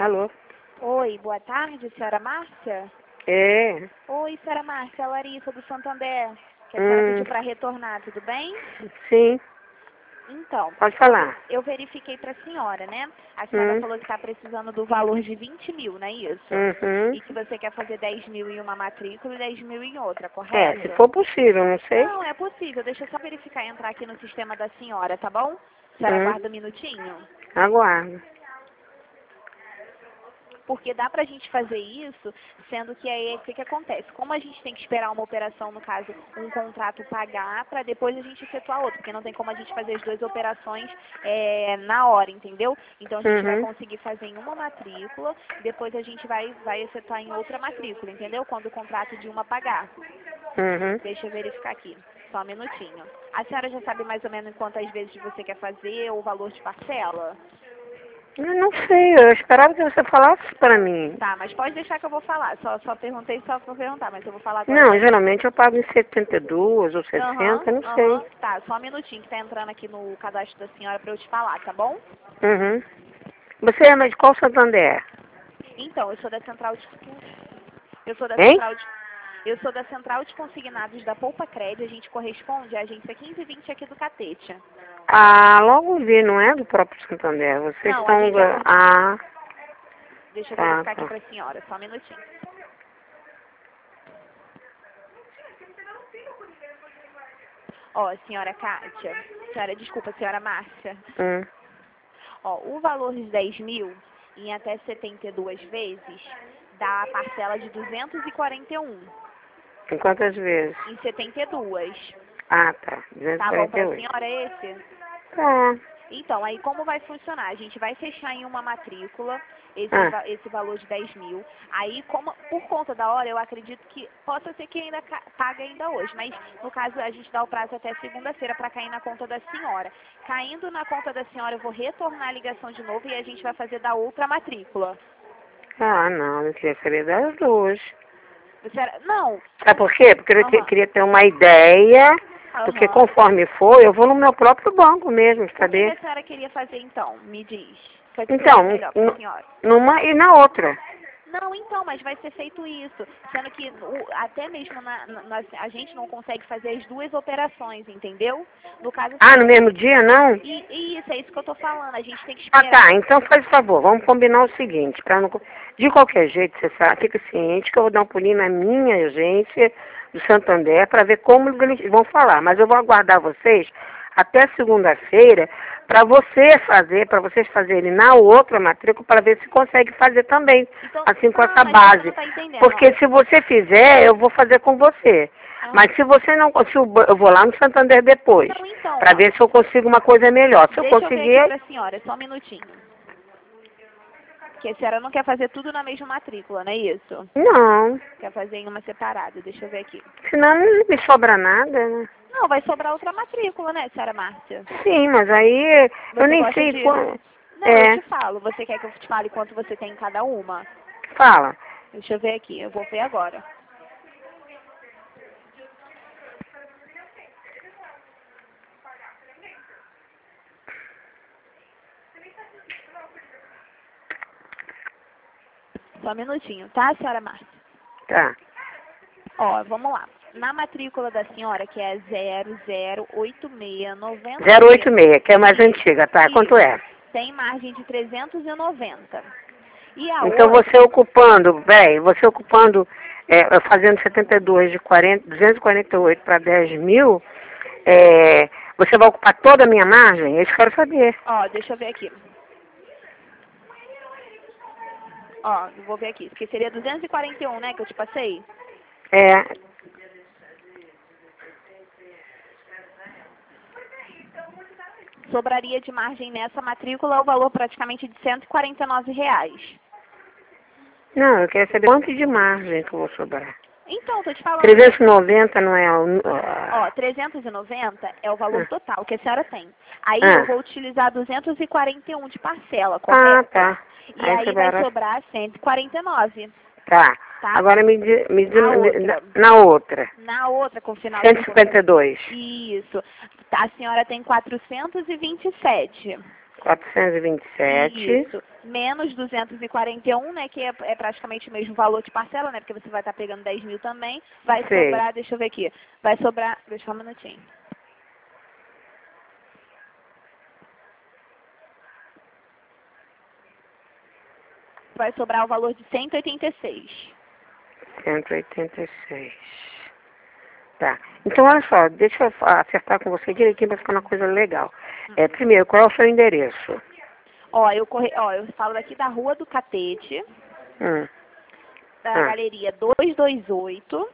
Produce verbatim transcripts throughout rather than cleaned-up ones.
Alô? Oi, boa tarde, senhora Márcia? É. Oi, senhora Márcia, Larissa do Santander, que a senhora Hum. pediu para retornar, tudo bem? Sim. Então, Pode eu, falar. eu verifiquei para a senhora, né? A senhora Hum. falou que está precisando do valor de vinte mil, não é isso? Uhum. E que você quer fazer dez mil em uma matrícula e dez mil em outra, É, se correto? for possível, não sei. Não, é possível. Deixa eu só verificar e entrar aqui no sistema da senhora, tá bom? A senhora Hum. aguarda um minutinho? Aguardo. Porque dá pra gente fazer isso, sendo que aí o que, que acontece? Como a gente tem que esperar uma operação, no caso, um contrato pagar, para depois a gente efetuar outro, porque não tem como a gente fazer as duas operações é, na hora, entendeu? Então a gente vai Uhum. conseguir fazer em uma matrícula, depois a gente vai, vai efetuar em outra matrícula, entendeu? Quando o contrato de uma pagar. Uhum. Deixa eu verificar aqui, só um minutinho. A senhora já sabe mais ou menos quantas vezes você quer fazer, ou o valor de parcela? Eu não sei, eu esperava que você falasse para mim. Tá, mas pode deixar que eu vou falar. Só, só perguntei só pra perguntar, mas eu vou falar agora Não, pra você. geralmente eu pago em setenta e dois ou Aham, sessenta, não aham. sei. Tá, só um minutinho que tá entrando aqui no cadastro da senhora pra eu te falar, tá bom? Uhum. Você é de qual Santander? Então, eu sou da central de... Eu sou da Hein? central de... Eu sou da central de consignados da Poupa Crédito. A gente corresponde à agência quinze e vinte aqui do Catete. Ah, logo vi, não é do próprio Santander. Vocês Não, a estão... gente é... Cor... Ah, Deixa eu tá, verificar aqui tá. pra senhora, só um minutinho. Ó, senhora Kátia, senhora, desculpa, senhora Márcia. Hum. Ó, o valor de dez mil em até setenta e duas vezes dá a parcela de duzentos e quarenta e um Em quantas vezes? em setenta e duas. Ah, tá. Tá bom pra duzentos e quarenta e oito. senhora esse? Tá. Então, aí como vai funcionar? A gente vai fechar em uma matrícula esse, Ah, va- esse valor de dez mil. Aí, como, por conta da hora, eu acredito que possa ser que ainda ca- pague ainda hoje. Mas, no caso, a gente dá o prazo até segunda-feira para cair na conta da senhora. Caindo na conta da senhora, eu vou retornar a ligação de novo e a gente vai fazer da outra matrícula. ah não, eu queria saber das duas. Você era- Não. Sabe por quê? Porque eu te- Aham. queria ter uma ideia, porque Aham. conforme for, eu vou no meu próprio banco mesmo, O que, que saber? a senhora queria fazer então? Me diz. O que seria Então, melhor para a nu- senhora? numa e na outra. Não, então, mas vai ser feito isso. Sendo que o- até mesmo na, na- nós- a gente não consegue fazer as duas operações, entendeu? No caso, Ah, assim, no mesmo dia, não? e, e isso, é isso que eu tô falando. A gente tem que Ah, tá. esperar. Então faz favor, vamos combinar o seguinte, pra não... co- de qualquer jeito, você sabe, fica ciente que eu vou dar um pulinho na minha agência do Santander para ver como eles vão falar. Mas eu vou aguardar vocês até segunda-feira para você fazer, para vocês fazerem na outra matrícula para ver se consegue fazer também, Então, assim com não, essa mas você não base. está entendendo. Porque se você fizer, eu vou fazer com você. Ó. Mas Aham. se você não conseguir, eu vou lá no Santander depois, Não, então, para ó, ver se eu consigo uma coisa melhor. Se eu deixa eu ver aqui conseguir, para a senhora, só um minutinho. Que a senhora não quer fazer tudo na mesma matrícula, não é isso? não. Quer fazer em uma separada, deixa eu ver aqui. Senão não me sobra nada, né? Não, vai sobrar outra matrícula, né, senhora Márcia? Sim, mas aí eu Você nem gosta sei de... quando. Não, eu É, te falo. Você quer que eu te fale quanto você tem em cada uma? fala. Deixa eu ver aqui, eu vou ver agora. Só um minutinho, tá, senhora Márcia? Tá. Ó, vamos lá. Na matrícula da senhora, que é zero zero oito seis nove zero oito zero, seis, que é mais isso, antiga, tá? Quanto isso, é? tem margem de trezentos e noventa. E a Então outra, você ocupando, velho, você ocupando, é, fazendo setenta e dois de quarenta, duzentos e quarenta e oito para dez mil, é, você vai ocupar toda a minha margem? Eu quero saber. ó, deixa eu ver aqui. Ó, eu vou ver aqui, porque seria duzentos e quarenta e um, né, que eu te passei? É, Sobraria de margem nessa matrícula o valor praticamente de cento e quarenta e nove reais. não, eu quero saber quanto de margem que eu vou sobrar. Então, tô te falando, trezentos e noventa não é o... ó, ah, trezentos e noventa é o valor total que a senhora tem. Aí eu ah, vou utilizar duzentos e quarenta e um de parcela, ah, correto? tá. E Aí aí você vai vai... sobrar cento e quarenta e nove, Tá. tá? Agora me diz, me diz A me- na, outra, na outra. na outra com cento e finalzinho, cinquenta e dois. isso, a senhora tem quatrocentos e vinte e sete. quatrocentos e vinte e sete. Isso. Menos duzentos e quarenta e um, né? Que é, é praticamente o mesmo valor de parcela, né? Porque você vai estar pegando dez mil também. Vai Sei. sobrar, deixa eu ver aqui. Vai sobrar, deixa eu um minutinho. Vai sobrar o valor de cento e oitenta e seis. cento e oitenta e seis. Tá. Então, olha só, deixa eu acertar com você direitinho para ficar uma coisa legal. É, primeiro, qual é o seu endereço? Ó, eu, corre... Ó, eu falo daqui da Rua do Catete, Hum. da Ah. Galeria duzentos e vinte e oito,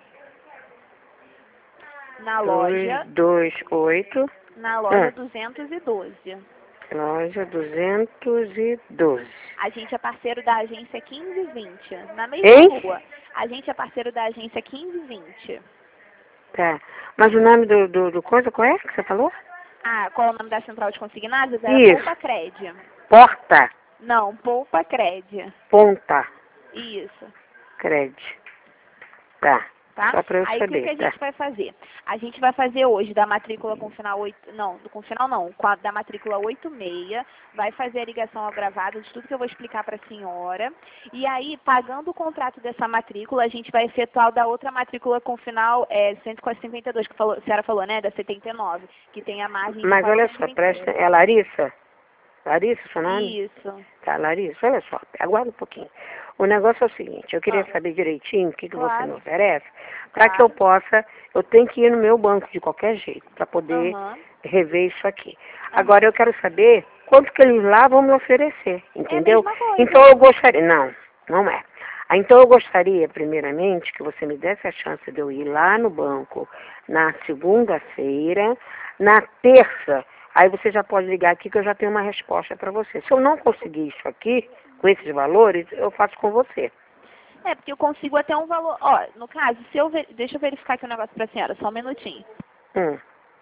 na loja, dois dois oito. na loja Ah. duzentos e doze. Loja duzentos e doze. A gente é parceiro da agência quinze e vinte, na mesma Hein? rua. A gente é parceiro da agência quinze e vinte. Tá. Mas o nome do, do, do coisa, qual é que você falou? Ah, qual é o nome da central de consignados? Era Isso. Poupa Cred. Porta. Não, Poupa Cred. Ponta. Isso. Cred. Tá. Tá? Só para eu Aí o que, saber, que a tá? gente vai fazer? A gente vai fazer hoje da matrícula com final oito, não, com final não, com a, da matrícula oito seis, vai fazer a ligação ao gravado de tudo que eu vou explicar para a senhora. E aí, pagando o contrato dessa matrícula, a gente vai efetuar o da outra matrícula com final é, cento e cinquenta e dois, que falou, a senhora falou, né, da setenta e nove, que tem a margem de Mas olha só, quatrocentos e vinte e presta. sete. É Larissa? Larissa, seu nome? Isso. Tá, Larissa, olha só, aguarda um pouquinho. O negócio é o seguinte, eu queria Ah. saber direitinho o que, que você Claro. me oferece, para que eu possa, eu tenho que ir no meu banco de qualquer jeito, para poder Aham. rever isso aqui. Aham. Agora eu quero saber quanto que eles lá vão me oferecer, entendeu? mesma coisa. Então eu gostaria, não, não é. Ah, então eu gostaria, primeiramente, que você me desse a chance de eu ir lá no banco na segunda-feira, na terça. Aí você já pode ligar aqui que eu já tenho uma resposta para você. Se eu não conseguir isso aqui, com esses valores, eu faço com você. É, porque eu consigo até um valor. Ó, no caso, se eu ver... deixa eu verificar aqui um negócio pra senhora, só um minutinho. Hum.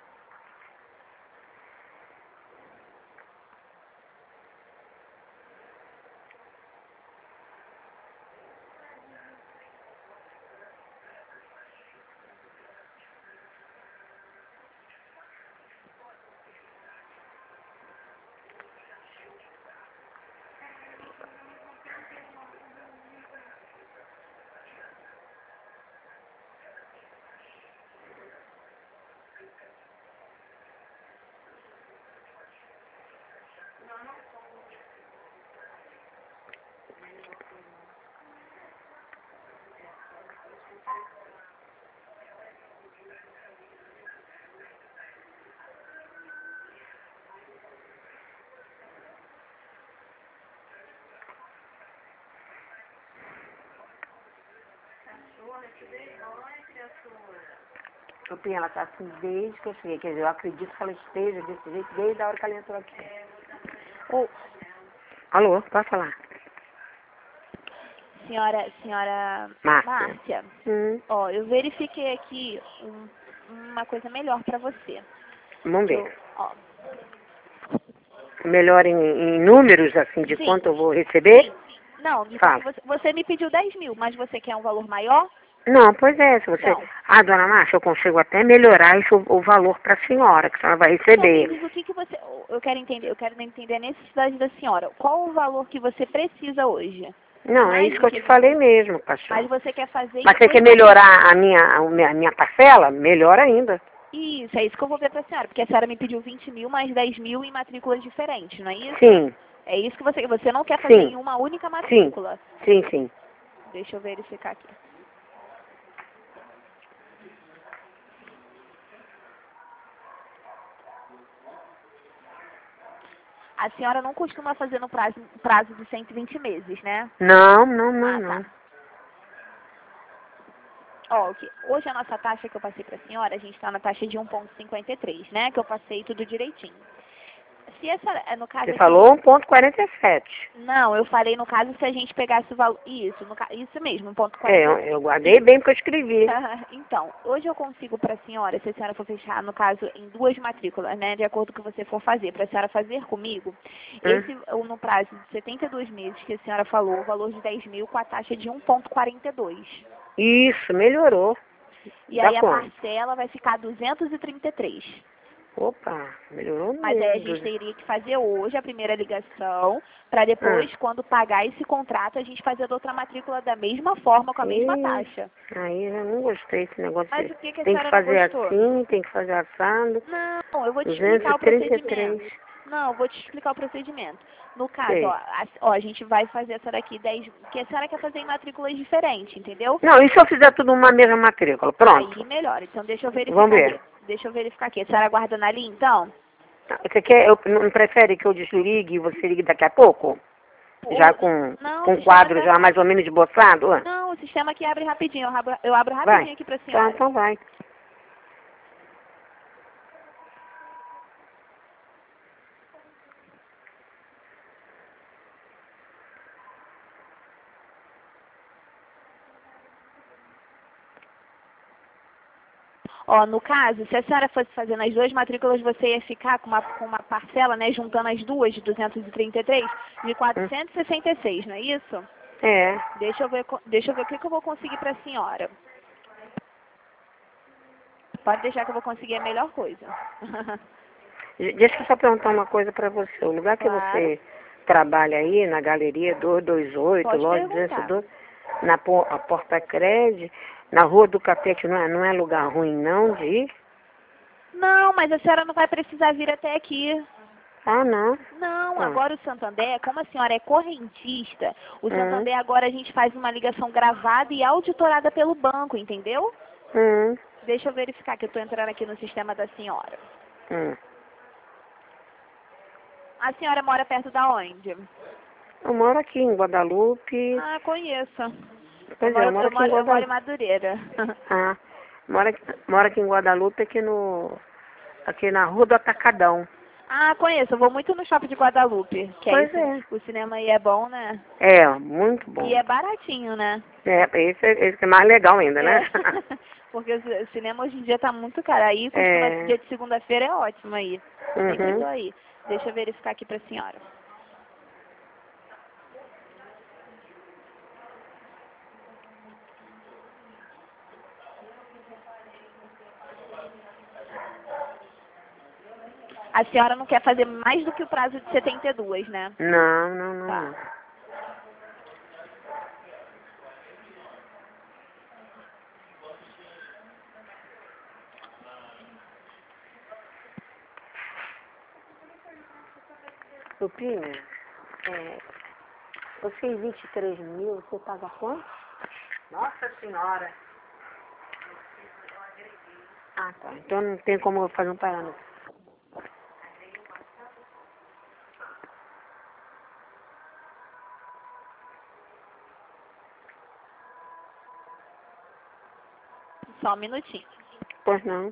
Tupinha, ela tá assim desde que eu cheguei. Quer dizer, eu acredito que ela esteja desse jeito desde a hora que ela entrou aqui. Ô, Alô, pode falar. senhora, senhora Márcia. Márcia, Hum, ó, eu verifiquei aqui um- uma coisa melhor pra você. vamos Que ver. eu, ó, Melhor em, em números, assim, de sim, quanto eu vou receber? sim. Não, de Fala. quanto você, você me pediu dez mil, mas você quer um valor maior? Não, pois é, se você... Então, Ah, dona Márcia, eu consigo até melhorar isso, o valor para a senhora, que a senhora vai então me receber. diz o que, que você. Eu quero entender, eu quero entender a necessidade da senhora. Qual o valor que você precisa hoje? Não, é Mais isso do que eu que te falei mesmo, Mas cachorro. você quer fazer em Mas você duas quer melhorar a minha, a minha, a minha parcela? Melhor ainda. Isso, é isso que eu vou ver pra senhora, porque a senhora me pediu vinte mil mais dez mil em matrículas diferentes, não é isso? Sim, É isso que você, você não quer fazer sim, em uma única sim, matrícula. sim, sim. Deixa eu verificar aqui. A senhora não costuma fazer no prazo, prazo de cento e vinte meses, né? Não, não, não, Ah, tá. não. Ó, o que- hoje a nossa taxa que eu passei pra senhora, a gente está na taxa de um vírgula cinquenta e três, né? Que eu passei tudo direitinho. Se essa, é, no caso Você aqui, falou um ponto quarenta e sete. não, eu falei no caso se a gente pegasse o valor, isso, no, ca- isso mesmo, um ponto É, quarenta eu, e sete. eu guardei bem porque eu escrevi. Então, hoje eu consigo para a senhora, se a senhora for fechar, no caso, em duas matrículas, né, de acordo com o que você for fazer, para a senhora fazer comigo, Hum. esse, o- no prazo de setenta e dois meses que a senhora falou, o valor de dez mil com a taxa de um vírgula quarenta e dois. Isso, melhorou. E Dá aí a quanto? parcela vai ficar duzentos e trinta e três. Opa, melhorou Mas aí a gente mesmo. teria que fazer hoje a primeira ligação, para depois, Ah. quando pagar esse contrato, a gente fazer a outra matrícula da mesma forma, com a mesma E taxa. aí eu não gostei desse negócio. Mas de- o que, que a Tem que senhora não fazer gostou? assim, tem que fazer assado. Não, eu vou te duzentos explicar e o trinta e procedimento. três. Não, eu vou te explicar o procedimento. No caso, ó, Sei. a, ó, a gente vai fazer essa daqui dez, porque a senhora quer fazer em matrículas diferentes, entendeu? Não, e se eu fizer tudo numa mesma matrícula? Pronto. Aí melhora. Então deixa eu Vamos verificar ver. aqui. Deixa eu verificar aqui. A senhora aguarda na linha, então? Você quer, eu, não prefere que eu desligue e você ligue daqui a pouco? Já O, com, não, o com o sistema quadro tá... já mais ou menos esboçado? Ah, Não, o sistema aqui abre rapidinho. Eu abro, eu abro vai. rapidinho aqui pra Tá, senhora. então vai. Ó, no caso, se a senhora fosse fazer nas duas matrículas, você ia ficar com uma, com uma parcela, né, juntando as duas, de duzentos e trinta e três, de Hum. quatrocentos e sessenta e seis, não é isso? É. Deixa eu ver, co- deixa eu ver o que, que eu vou conseguir para a senhora. Pode deixar que eu vou conseguir a melhor coisa. Deixa eu só perguntar uma coisa pra você. O lugar que Claro, você trabalha aí, na galeria duzentos e vinte e oito, pode loja duzentos e perguntar. doze, na po- a Porta Crédito, na Rua do Catete, não é, não é lugar ruim não de ir? Não, mas a senhora não vai precisar vir até aqui. Ah, não. Não, Ah. agora o Santander, como a senhora é correntista, o Hum, Santander agora a gente faz uma ligação gravada e auditorada pelo banco, entendeu? hum, Deixa eu verificar que eu estou entrando aqui no sistema da senhora. hum. A senhora mora perto da onde? Eu moro aqui em Guadalupe. Ah, conheço. Eu Pois é, moro, eu moro eu aqui em moro, eu moro em Guadalupe. Madureira. Ah, moro aqui, moro aqui em Guadalupe, aqui no... Aqui na Rua do Atacadão. Ah, conheço. Eu vou muito no shopping de Guadalupe. Que aí Pois o, é. o cinema aí é bom, né? É, muito E bom. é baratinho, né? É, esse, é- esse é mais legal ainda, É. né? Porque o ci- cinema hoje em dia tá muito caro. Aí costuma, É. dia de segunda-feira é ótimo aí. Sempre tô Uhum. aí. Deixa eu verificar aqui pra senhora. A senhora não quer fazer mais do que o prazo de setenta e dois, né? Não, não, não, Tá. não. Lupinha, é, você vinte e três mil, você paga quanto? Nossa Senhora. Ah, tá. Então não tem como eu fazer um parâmetro. Só um minutinho. Pois não.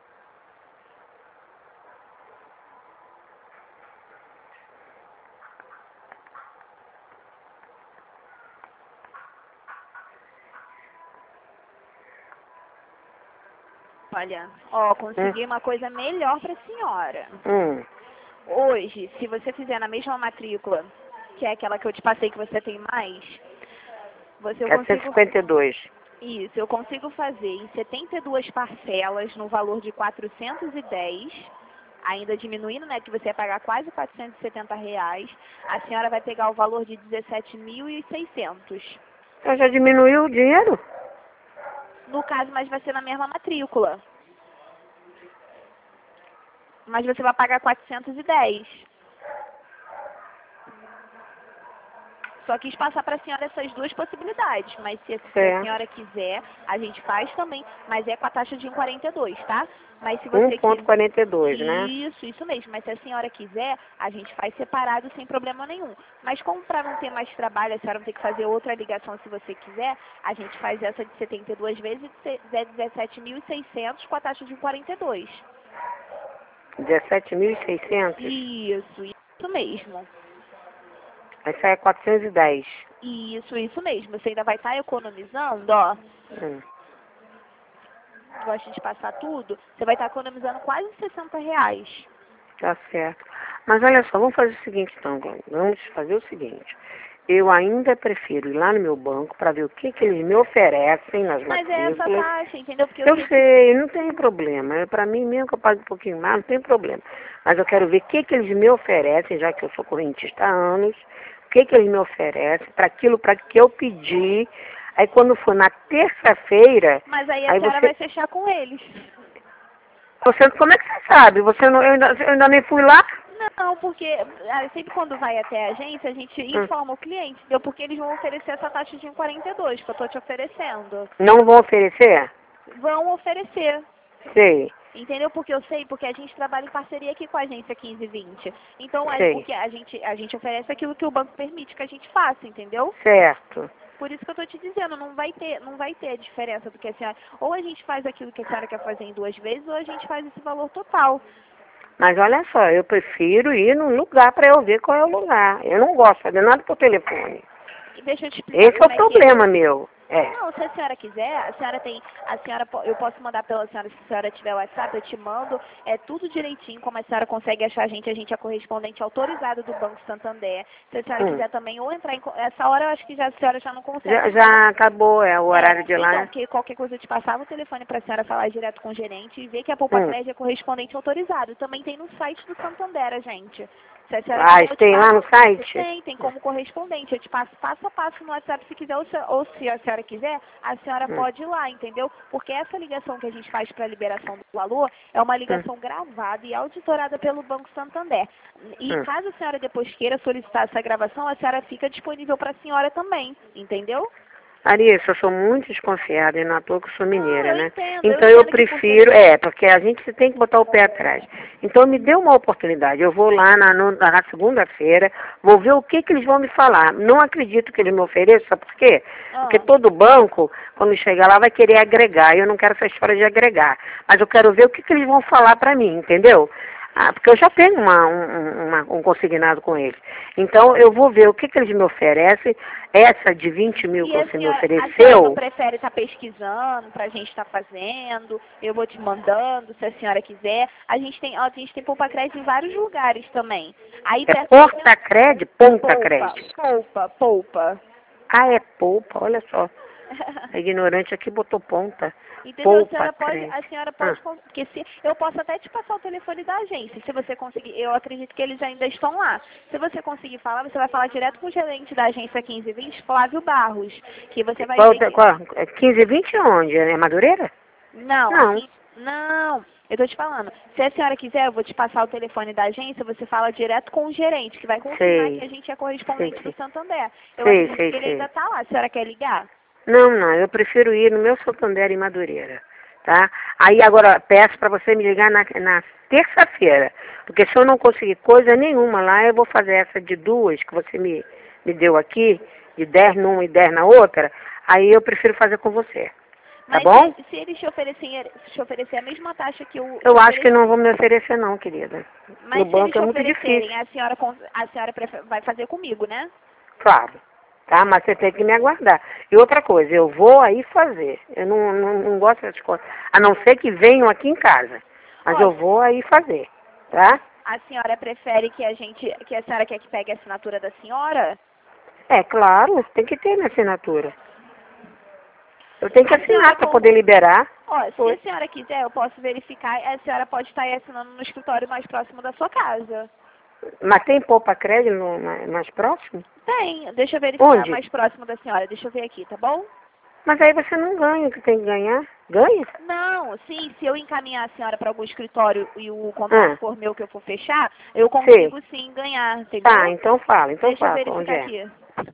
Olha, ó, Hum. consegui uma coisa melhor pra senhora. Hum. Hoje, se você fizer na mesma matrícula, que é aquela que eu te passei que você tem mais, você eu quatrocentos e consigo. cinquenta e dois. Isso, eu consigo fazer em setenta e duas parcelas no valor de quatrocentos e dez, ainda diminuindo, né, que você vai pagar quase quatrocentos e setenta reais. A senhora vai pegar o valor de dezessete mil e seiscentos. Eu já diminuiu o dinheiro? No caso, mas vai ser na mesma matrícula. Mas você vai pagar quatrocentos e dez. Só quis passar para a senhora essas duas possibilidades, mas se, se a Certo. senhora quiser, a gente faz também, mas é com a taxa de um vírgula quarenta e dois, tá? Mas se um você vírgula quiser... quarenta e dois, né? Isso, isso mesmo. Mas se a senhora quiser, a gente faz separado sem problema nenhum. Mas como para não ter mais trabalho, a senhora não ter que fazer outra ligação se você quiser, a gente faz essa de setenta e duas vezes de dezessete mil e seiscentos com a taxa de um vírgula quarenta e dois. dezessete mil e seiscentos. Isso, isso mesmo. Aí sai quatrocentos e dez. Isso, isso mesmo. Você ainda vai estar economizando, ó. Hum. Gosta de passar tudo, você vai estar economizando quase sessenta reais. Tá certo. Mas olha só, vamos fazer o seguinte então, Glória. Vamos fazer o seguinte. Eu ainda prefiro ir lá no meu banco para ver o que, que eles me oferecem nas Mas é essa matrículas. taxa, entendeu? Porque Eu eu sei, não tem problema. Para mim, mesmo que eu pague um pouquinho mais, não tem problema. Mas eu quero ver o que, que eles me oferecem, já que eu sou correntista há anos, o que, que eles me oferecem para aquilo para que eu pedi. Aí quando for na terça-feira, Mas aí a aí senhora você, vai fechar com eles. você. Como é que você sabe? Você não, eu, ainda, eu ainda nem fui lá? Não, porque ah, sempre quando vai até a agência, a gente Hum. informa o cliente, entendeu? Porque eles vão oferecer essa taxa de um quarenta e dois que eu tô te oferecendo. Não vão oferecer? Vão oferecer. Sei, Entendeu? Porque eu sei, porque a gente trabalha em parceria aqui com a agência quinze e vinte. Então, é sei. porque a gente, a gente oferece aquilo que o banco permite que a gente faça, entendeu? Certo. Por isso que eu tô te dizendo, não vai ter, não vai ter diferença do que a senhora. Ou a gente faz aquilo que a senhora quer fazer em duas vezes, ou a gente faz esse valor total. Mas olha só, eu prefiro ir num lugar para eu ver qual é o lugar. Eu não gosto de fazer nada por telefone. E deixa eu te explicar Esse é o como é que é. problema meu. É. Não, se a senhora quiser, a senhora tem, a senhora, po- eu posso mandar pela senhora, se a senhora tiver o WhatsApp, eu te mando, é tudo direitinho, como a senhora consegue achar a gente, a gente é correspondente autorizado do Banco Santander. Se a senhora Hum. quiser também, ou entrar em, co- essa hora eu acho que já, a senhora já não consegue. Já, mais. já acabou, é o horário É, de então, lá. porque qualquer coisa eu te passava o telefone para a senhora falar direto com o gerente e ver que a Poupa Hum. Crédito é correspondente autorizado. Também tem no site do Santander, a gente. Se a senhora Ah, quiser, eu isso te tem lá passo. no site? Tem, tem como correspondente. Eu te passo passo a passo no WhatsApp se quiser, ou se, ou se a senhora quiser, a senhora Hum. pode ir lá, entendeu? Porque essa ligação que a gente faz para a liberação do valor é uma Hum. ligação gravada e auditorada pelo Banco Santander. E Hum. caso a senhora depois queira solicitar essa gravação, a senhora fica disponível para a senhora também, entendeu? Larissa, eu sou muito desconfiada e não à toa que eu sou Não, mineira, eu né? entendo, eu Então eu entendo que por prefiro, ser... é, porque a gente tem que botar o pé atrás. Então me dê uma oportunidade. Eu vou lá na, no- na segunda-feira, vou ver o que, que eles vão me falar. Não acredito que eles me ofereçam, sabe por quê? Porque Ah, todo banco, quando chegar lá, vai querer agregar. E eu não quero essa história de agregar. Mas eu quero ver o que, que eles vão falar pra mim, entendeu? Ah, porque eu já tenho uma, um, uma- um consignado com eles. Então, eu vou ver o que, que eles me oferecem. Essa de vinte mil que e a você me senhora, a senhora não ofereceu, prefere estar pesquisando para a gente estar fazendo? Eu vou te mandando, se a senhora quiser. A gente tem, ó, a gente tem Poupa Crédito em vários lugares também. Aí é perto da gente, porta crédito, ponta poupa, crédito. poupa, poupa. Ah, é polpa, olha só. A ignorante aqui botou ponta. Entendeu? A Polpa senhora pode, a crédito. senhora Ah, pode, con- porque se eu posso até te passar o telefone da agência, se você conseguir, eu acredito que eles ainda estão lá. Se você conseguir falar, você vai falar direto com o gerente da agência quinze e vinte, Flávio Barros, que você vai qual, ver que qual, é quinze e vinte onde? É Madureira? não, Não, aqui não. Eu tô te falando. Se a senhora quiser, eu vou te passar o telefone da agência, você fala direto com o gerente, que vai confirmar que sei, a gente é sei, correspondente do sei. Santander. Eu Sei, acredito sei, que ele ainda sei. tá lá. A senhora quer ligar? Não, não, eu prefiro ir no meu Santander em Madureira, tá? Aí agora peço para você me ligar na, na terça-feira, porque se eu não conseguir coisa nenhuma lá, eu vou fazer essa de duas que você me, me deu aqui, de dez numa e dez na outra, aí eu prefiro fazer com você, tá Mas bom? se, se eles te oferecer, te oferecer a mesma taxa que eu Eu te acho que ofereci, não vão me oferecer não, querida. No mas se eles banco te é muito oferecerem, difícil, a senhora, con- a senhora prefe- vai fazer comigo, né? claro. Tá? Mas você tem que me aguardar. E outra coisa, eu vou aí fazer. Eu não, não, não gosto dessas coisas. A não ser que venham aqui em casa. Mas Ó, eu vou aí fazer. Tá? a senhora prefere que a gente, que a senhora quer que pegue a assinatura da senhora? É claro, tem que ter minha assinatura. Eu tenho que A senhora assinar para com, poder liberar. ó, se Foi. a senhora quiser, eu posso verificar, a senhora pode estar aí assinando no escritório mais próximo da sua casa. Mas tem poupa crédito no, mais, mais próximo? Tem, deixa eu verificar Onde? mais próximo da senhora, deixa eu ver aqui, tá bom? Mas aí você não ganha o que tem que ganhar. Ganha? Não, sim, se eu encaminhar a senhora para algum escritório e o contrato Ah, for meu que eu for fechar, eu sei. consigo sim ganhar, Tá, entendeu? então fala, então Deixa eu fala. Onde verificar é? aqui.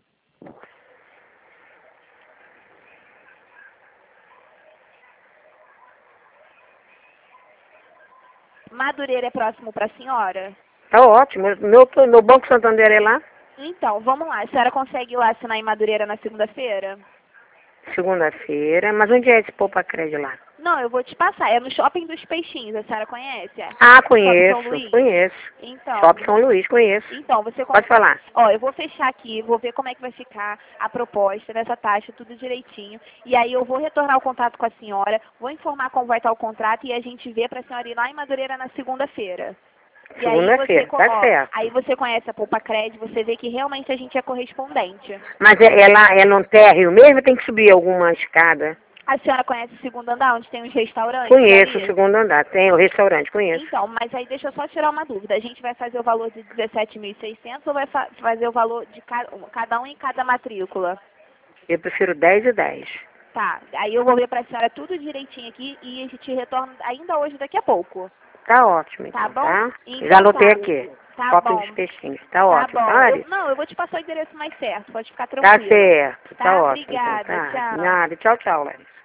Madureira é próximo para a senhora? Tá ótimo. Meu, meu Banco Santander é lá. Então, vamos lá. A senhora consegue ir lá assinar em Madureira na segunda-feira? Segunda-feira. Mas onde é esse poupa crédito lá? Não, eu vou te passar. É no Shopping dos Peixinhos. A senhora conhece? É? Ah, Shopping São conheço, Luís? conheço. Então, Shopping São Luís, conheço. então, você Pode consegue... falar. Ó, eu vou fechar aqui, vou ver como é que vai ficar a proposta nessa taxa, tudo direitinho. E aí eu vou retornar o contato com a senhora, vou informar como vai estar o contrato e a gente vê para a senhora ir lá em Madureira na segunda-feira. E aí você, Segunda-feira, co- tá ó, certo. aí você conhece a Poupa Cred, você vê que realmente a gente é correspondente. Mas é, ela é no térreo mesmo ou tem que subir alguma escada? A senhora conhece o segundo andar, onde tem os restaurantes Conheço o ali? segundo andar, tem o restaurante, conheço. Então, mas aí deixa eu só tirar uma dúvida. A gente vai fazer o valor de dezessete mil e seiscentos ou vai fa fazer o valor de ca cada um em cada matrícula? Eu prefiro dez e dez. Tá, aí eu vou ver pra senhora tudo direitinho aqui e a gente retorna ainda hoje, daqui a pouco. Tá ótimo, então, Tá bom? tá? Então Já anotei tá. aqui. Tá Cópia bom. dos peixinhos. Tá Tá ótimo, bom. tá, Eu, Larissa? não, eu vou te passar o endereço mais certo, pode ficar Tá tranquila. certo, tá, Tá? ótimo, então, Obrigada, tá. tchau. Nada, tchau, tchau, Larissa.